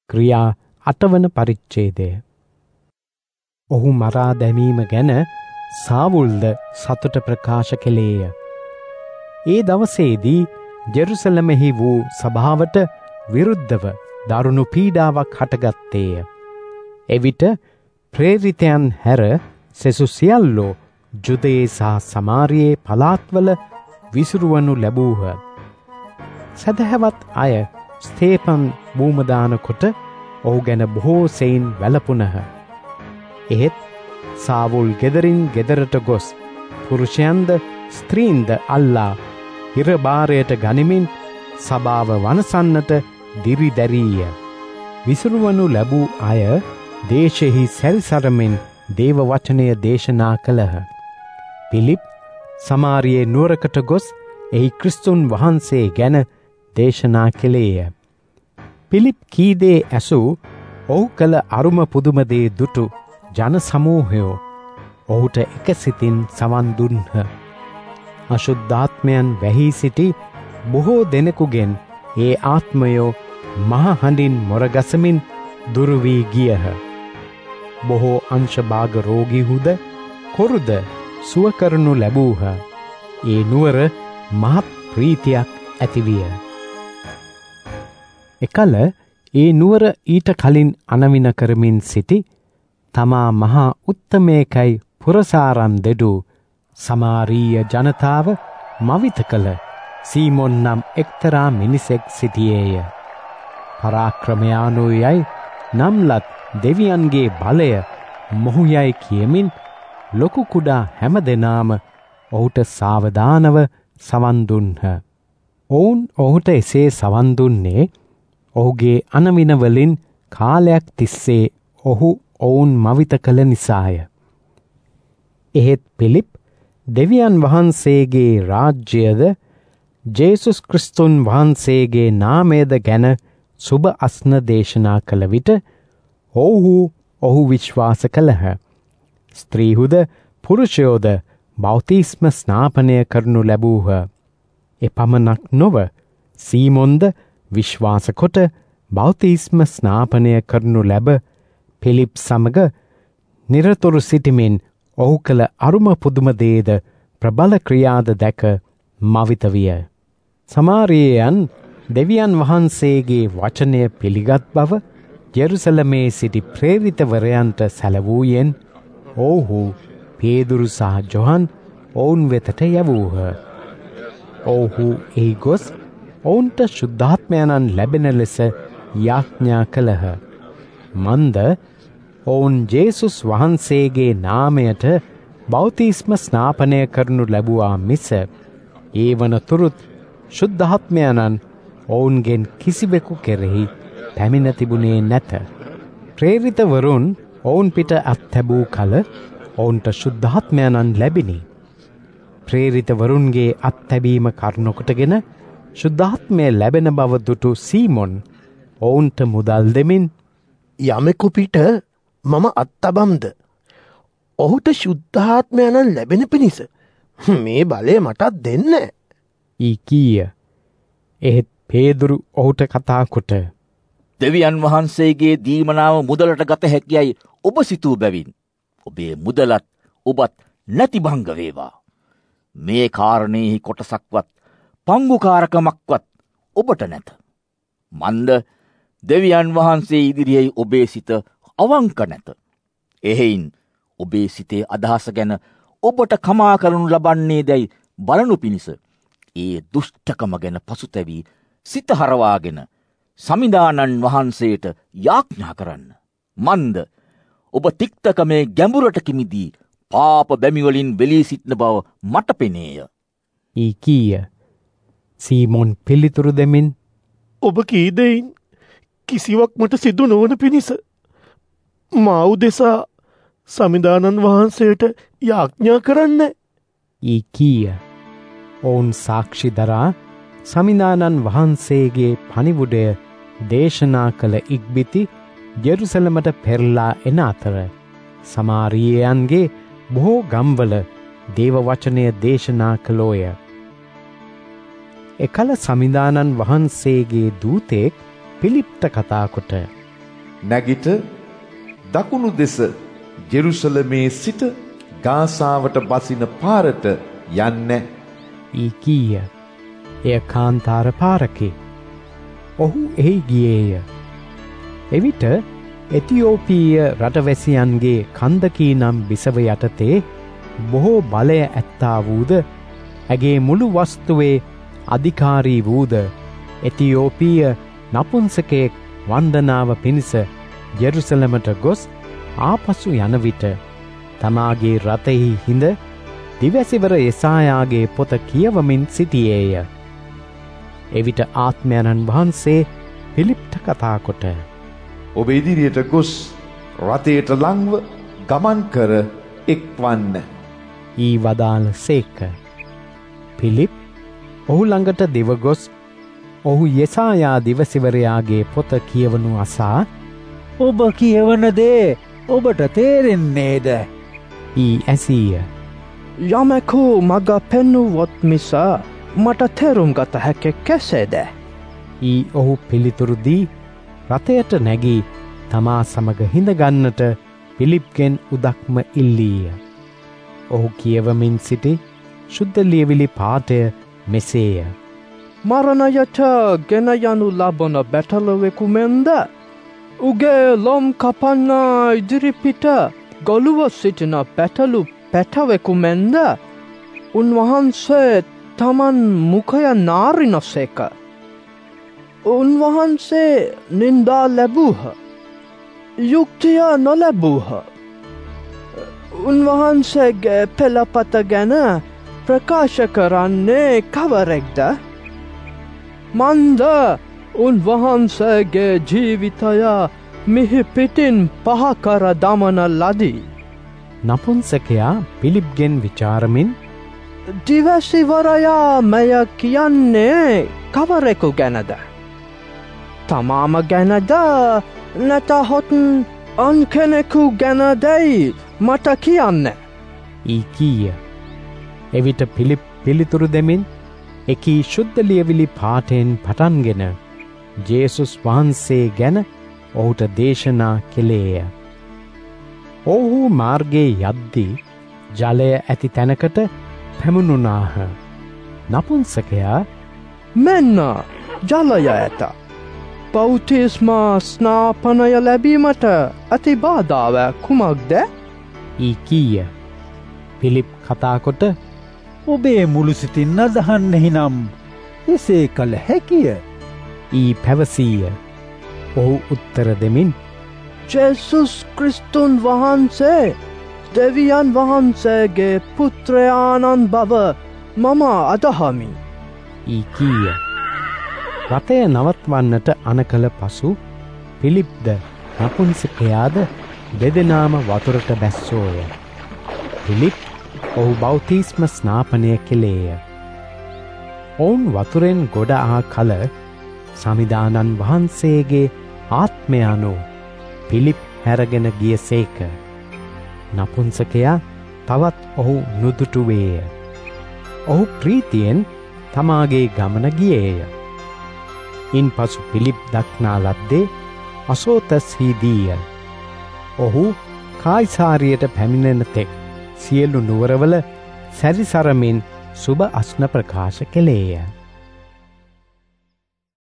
ක්‍රියා 8 වන පරිච්ඡේදය. ඔහු මරා දැමීම ගැන සාවුල්ද සතුට ප්‍රකාශ කළේය. ඒ දවසේදී ජෙරුසලමෙහි වූ සභාවට විරුද්ධව දරුණු පීඩාවක් හටගත්තේය. එවිට ප්‍රේරිතයන් හැර සෙසු සියල්ලෝ ජුදයේ සහ සමාරියේ පළාත්වල විසිරුවනු ලැබූහ. සදහැවත් අය ස්තේපන් බූමදාන කොට ඔහු ගැන බොහෝ සෙයින් වැළපුණහ. එහෙත් සාවුල් ගෙදරින් ගෙදරට ගොස් පුරුෂයන්ද ස්ත්‍රීන්ද අල්ලා හිරබාරයට ගනිමින් සභාව වනසන්නට දිරිදැරීය. විසිරුවනු ලැබූ අය දේශෙහි සැරිසරමින් දේව වචනය දේශනා කළහ. පිලිප් සමාරියේ නුවරකට ගොස් එහි ක්‍රිස්තුන් වහන්සේ ගැන දේශනා කළේය. පිලිප් කීදේ ඇසූ ඔහු කළ අරුම පුදුම දේ දුටු ජන සමූහයෝ ඔහුට එකසිතින් සවන් දුන්හ. අශුද්ධාත්මයන් වැහි සිටි බොහෝ දෙනෙකුගෙන් ඒ ආත්මයෝ මහ හඬින් මොරගසමින් දුරු වී ගියහ. බොහෝ අංශභාග රෝගීහුද කොරුද සුව කරනු ලැබූහ. ඒ නුවර මහත් ප්‍රීතියක් ඇතිවිය. එකල ඒ නුවර ඊට කලින් අනවින කරමින් සිටි තමා මහා උත්තමේකයි පුරසාරම් දෙඩූ සමාරීය ජනතාව මවිත කළ සීමොන් නම් එක්තරා මිනිසෙක් සිටියේය. පරාක්‍රමයානෝ යයි නම්ලත් දෙවියන්ගේ බලය මොහු යයි කියමින් ලොකු කුඩා හැම දෙනාම ඔහුට සාවධානව සවන් දුන්හ. ඔවුන් ඔහුට එසේ සවන් දුන්නේ ඔහුගේ අනවිනවලින් කාලයක් තිස්සේ ඔහු ඔවුන් මවිත කළ නිසාය. එහෙත් පිලිප් දෙවියන් වහන්සේගේ රාජ්‍යයද ජේසුස් ක්‍රිස්තුන් වහන්සේගේ නාමයද ගැන සුබ අස්න දේශනා කළ විට ඔහු විශ්වාස කළහ. ස්ත්‍රීහුද පුරුෂයෝද බෞතිස්ම ස්නාපනය කරනු ලැබූහ. එපමණක් නොව සීමොන්ද විශ්වාස කොට බෞතිස්ම ස්නාපනය කරනු ලැබ පිලිප් සමග නිරතුරු සිටිමින් ඔහු කළ අරුම පුදුම දේද ප්‍රබල ක්‍රියාද දැක මවිත විය. සමාරියයන් දෙවියන් වහන්සේගේ වචනය පිළිගත් බව ජෙරුසලමේ සිටි ප්‍රේරිතවරයන්ට සැලවූයෙන් ඔවුහු පේදුරු සහ ජොහන් ඔවුන් වෙතට යවූහ. ඔවුහු එහි ගොස් ඔවුන්ට ශුද්ධාත්මයණන් ලැබෙන ලෙස යාඥා කළහ. මන්ද ඔවුන් ජේසුස් වහන්සේගේ නාමයට බෞතිස්ම ස්නාපනය කරනු ලැබුවා මිස ඒ වනතුරුත් ශුද්ධාත්මයණන් ඔවුන්ගෙන් කිසිවෙකු කෙරෙහි පැමිණ තිබුණේ නැත. ප්‍රේරිතවරුන් ඔවුන් පිට අත්හැබූ කල ඔවුන්ට ශුද්ධාත්මයණන් ලැබිණි. ප්‍රේරිතවරුන්ගේ අත්හැබීම කරුණකොටගෙන ශුද්ධාත්මය ලැබෙන බව දුටු සීමොන් ඔවුන්ට මුදල් දෙමින් යමෙකු පිට මම අත්තබම්ද ඔහුට ශුද්ධාත්මයණන් ලැබෙන පිණිස මේ බලය මටත් දෙන්න ඊ කීය. එහෙත් පේදුරු ඔහුට කතා කොට දෙවියන් වහන්සේගේ දීමනාව මුදලට ගත හැකියයි ඔබ සිතූ බැවින් ඔබේ මුදලත් ඔබත් නැතිභංග වේවා. මේ කාරණයෙහි කොටසක්වත් පංගුකාරකමක්වත් ඔබට නැත. මන්ද දෙවියන් වහන්සේ ඉදිරියේ ඔබේ සිත අවංක නැත. එහෙයින් ඔබේ සිතේ අදහස ගැන ඔබට කමා කරනු ලබන්නේ දැයි බලනු පිණිස ඒ දුෂ්ටකම ගැන පසුතැවී සිත හරවාගෙන සමිදානන් වහන්සේට යාඥා කරන්න. මන්ද ඔබ තික්තකමේ ගැඹුරට කිමිදී පාප බැමිවලින් වෙලී සිටින බව මට පෙනේය. ඊ කීය. සීමොන් පිළිතුරු දෙමින් ඔබ කීදයින් කිසිවක් මට සිදු නොවන පිණිස මා උදෙසා සමිදානන් වහන්සේට යාඥා කරන්න. ඊ කීය. ඔවුන් සාක්ෂි දරා සමිදානන් වහන්සේගේ පණිවුඩය දේශනා කළ ඉක්බිති ජෙරුසලමට පෙරලා එන අතර සමාරියයන්ගේ බොහෝ ගම්වල දේව වචනය දේශනා කළෝය. එකල සමිදානන් වහන්සේගේ දූතෙක් පිලිප්ට කතා කොට නැගිට දකුණු දෙස ජෙරුසලමේ සිට ගාසාවට බසින පාරට යන්න. ඊ කීය. එය කාන්තාර පාරකි. ඔහු එහි ගියේය. එවිට එතියෝපීය රටවැසියන්ගේ කන්දකී නම් බිසව යටතේ බොහෝ බලය ඇත්තා වූද ඇගේ මුළු වස්තුවේ අධිකාරී වූද එතියෝපීය නපුංසකයෙක් වන්දනාව පිණිස ජෙරුසලමට ගොස් ආපසු යන විට තමාගේ රථෙහි හිඳ දිවැසිවර යෙසායාගේ පොත කියවමින් සිටියේය. එවිට ආත්මයන්න් වහන්සේ පිලිප්ට කතා කොට ඔබ ඉදිරියට ගොස් රථයට ලංව ගමන් කර එක්වන්න. ඊ වදාළ සේක. පිලිප් ඔහු ළඟට දිවගොස් ඔහු යෙසායා දිවසිවරයාගේ පොත කියවනු අසා ඔබ කියවන දේ ඔබට තේරෙන්නේද? ඊ ඇසීය. යමෙකු මග පෙන්නුවොත් මිස මට තේරුම් ගත හැකි කෙසේද? ඊ ඔහු පිළිතුරු දී රථයට නැගී තමා සමග හිඳගන්නට පිලිප්ගෙන් උදක්ම ඉල්ලීය. ඔහු කියවමින් සිටි ශුද්ධ ලියවිලි පාඨය මෙසේය. මරණයට ගෙන යනු ලබන බැටළුවෙකු මෙන්ද උගේ ලොම් කපන්න ඉදිරිපිට ගොළුව සිටින බැටළු පැටවෙකු මෙන්ද උන්වහන්සේ තමන් මුඛය නාරිනසේක. උන්වහන්සේ නින්දා ලැබූහ. යුක්තිය නොලැබූහ. උන්වහන්සේගේ පෙළපත ගැන ප්‍රකාශ කරන්නේ කවරෙක්ද? මන්ද උන්වහන්සේගේ ජීවිතය මිහි පිටින් පහකර දමන ලදී. නපුංසකයා පිලිප්ගෙන් විචාරමින් දිවසිවරයා මෙය කියන්නේ කවරෙකු ගැනද? තමාම ගැනද නැතහොත් අන් කෙනෙකු ගැනදැයි මට කියන්න. ඊ කීය. එවිට පිලිප් පිළිතුරු දෙමින් එකී ශුද්ධ ලියවිලි පාඨයෙන් පටන්ගෙන ජේසුස් වහන්සේ ගැන ඔහුට දේශනා කෙළේය. ඔහු මාර්ගයේ යද්දී ජලය ඇති තැනකට පැමුණුනාහ. නපුංසකයා මෙන්න ජලය ඇත. බෞතිස්ම ස්නාපනය ලැබීමට ඇති බාධාව කුමක්ද? ඊ කීය. පිලිප් කතාකොට ඔබේ මුළු සිතින් අදහන්නෙහි නම් එසේ කළ හැකිය. ඊ පැවසීය. ඔහු උත්තර දෙමින් ජේසුස් ක්‍රිස්තුන් වහන්සේ දෙවියන් වහන්සේගේ පුත්‍රයාණන් බව මම අදහමි. ඊ කීය. රථය නවත්වන්නට අනකල පසු පිලිප්ද නපුංසකයාද දෙදෙනාම වතුරට බැස්සෝය. පිලිප් ඔහු බෞතිස්ම ස්නාපනය කෙළේය. ඔවුන් වතුරෙන් ගොඩ ආ කල සමිදානන් වහන්සේගේ ආත්මය අනුව පිලිප් හැරගෙන ගිය සේක. නපුංසකයා තවත් ඔහු නුදුටුවේය. ඔහු ප්‍රීතියෙන් තමාගේ ගමන ගියේය. ඉන් පසු පිලිප් දක්නා ලද්දේ අසෝතස්හිදීය. ඔහු කායිසාරියට පැමිණෙන තෙක් සියලු නුවරවල සැරිසරමින් සුබ අස්න ප්‍රකාශ කෙළේය.